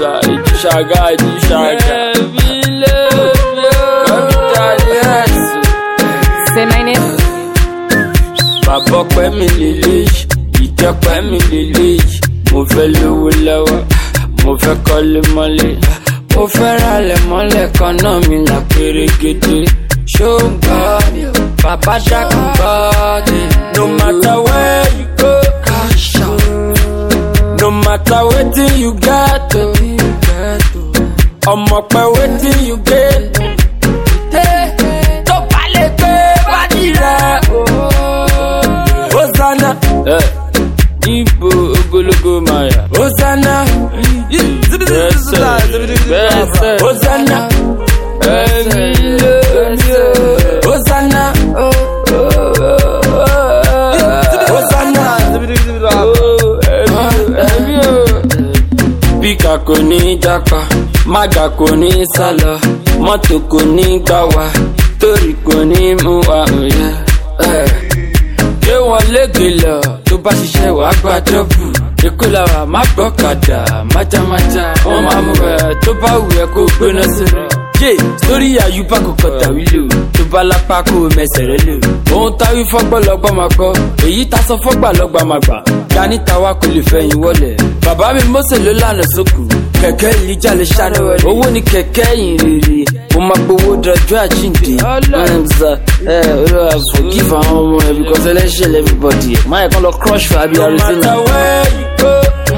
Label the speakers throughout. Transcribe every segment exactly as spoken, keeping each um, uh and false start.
Speaker 1: Shaga, Shaga, Shaga.
Speaker 2: Say my name.
Speaker 1: Bàbá pẹ́ mi lélẹ́yìí, ìjẹ́ pẹ́ mi lélẹ́yìí. Mo fẹ́ lówó lọ́wọ́, mo fẹ́ kọ́lé mọ́lé. Mo fẹ́ ralẹ̀ mọ́lẹ̀ kan náà mi là pérégedé. Ṣó ń gbọ́ mi, bàbá ṣàkùn gbọ́ mi. No matter where you go, cash out. No matter wetin you get, ọmọ pẹ́ wetin you get. Tó bá lè gbé wádìí rẹ̀. Hosanna, Ibo ogologo maya. Hosanna, Hosanna, Hosanna, Bíkà kò ní jápa, mága kò ní sálọ, mọ́tò kò ní gbà wá, torí kò ní mú wa òye. Ṣé wọ́n lége lọ tó bá ṣiṣẹ́ wàá gba dọ́bù? Èkó làwà má gbọ́kadà, májámájá. Wọ́n máa mú ẹ tó bá wù ẹ́ kó gbóná sílẹ̀. Jé sórí àyùbá kò kọ̀tà wílò, tó bá lápá kó mẹsẹ̀ rẹ lò. Ohun táwí fọ́gbọ́ lọ́gbọ́n máa gbọ́, èyí ta sọ fọ́gbà lọ́gbà máa gbà. Dání tàwa kò lè fẹ̀yìn wọlé. Bàbá mi Mósè ló lànà sókù, kẹ̀kẹ́ ìlíjà lè ṣáná wọlé. Owó ni kẹ̀kẹ́ yìí rere, mo máa gbowó dọjọ́ àjíǹde. Olúwa forgive àwọn ọmọ ẹ̀ because ẹlẹ́ṣẹ̀ everybody. Máa ẹ̀kan lọ crush for Abi Arizona. No matter where you go,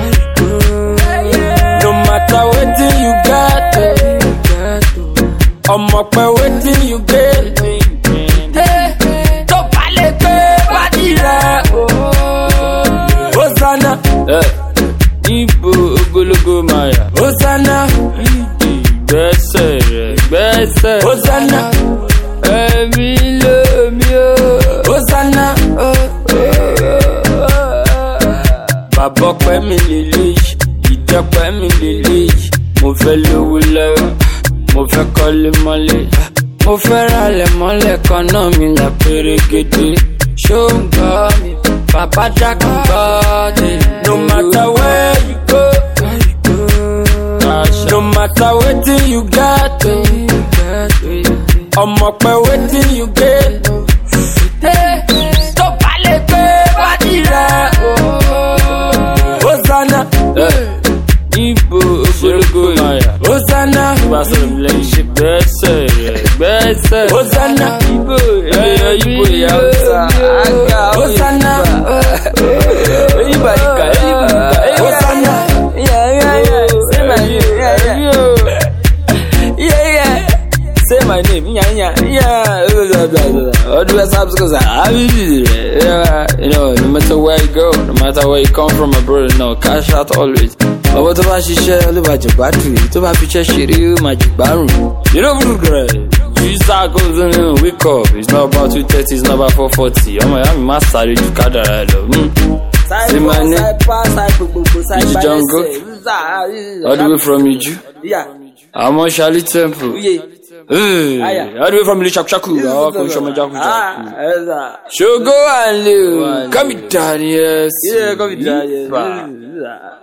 Speaker 1: no matter wetin you get, ọmọ pẹ́ wetin you get. Tó bá lè gbé wádìí rẹ̀. Hosanna, Ibo ogologo maya. Hosanna, gbẹ́sẹ̀ rẹ̀ gbẹ́sẹ̀. Hosanna, ẹ̀mí lómi o. Hosanna, bàbá pẹ́ mi lélẹ́yìí, ìjẹ́ pẹ́ mi lélẹ́yìí. Mo fẹ́ lówó lọ́wọ́, mo fẹ́ kọ́lé mọ́lé. Mo fẹ́ ralẹ̀ mọ́lẹ̀ kan náà mi là pérégedé. Ṣó ń gbọ́ mi, bàbá dákun gbọ́ mi. No matter where you go, no matter wetin you get, ọmọ pẹ́ wetin you get. Tó bá lè gbé wádìí rẹ̀. Hosanna, Ibo ogologo maya. Hosanna, gbẹ́sẹ̀ rẹ̀ gbẹ́sẹ̀. Hosanna, Ibo ẹ̀yọ Ibo ìyá ọ̀sà àgà. Hosanna, Ìbàdìkà Hosanna, say my name, yeah, yeah, yeah. What do I say? Because I, you know, no matter where you go, no matter where you come from, my brother, no, cash out always. But what about she share all about your battery? To my picture, she real magic baron. You know, great. You start going to wake up. It's not about two thirty, it's not about four forty. Oh my, I'm master. You got that, say my name. Iju Jungle. All the way from Iju.
Speaker 3: Yeah.
Speaker 1: I'm on Charlie Temple.
Speaker 3: Yeah.
Speaker 1: Hey, all the way from Lishaku Shaku. I'm from Shomajaku.
Speaker 3: Ah,
Speaker 1: Show go and live. Come down, yes.
Speaker 3: yeah, come down, yes.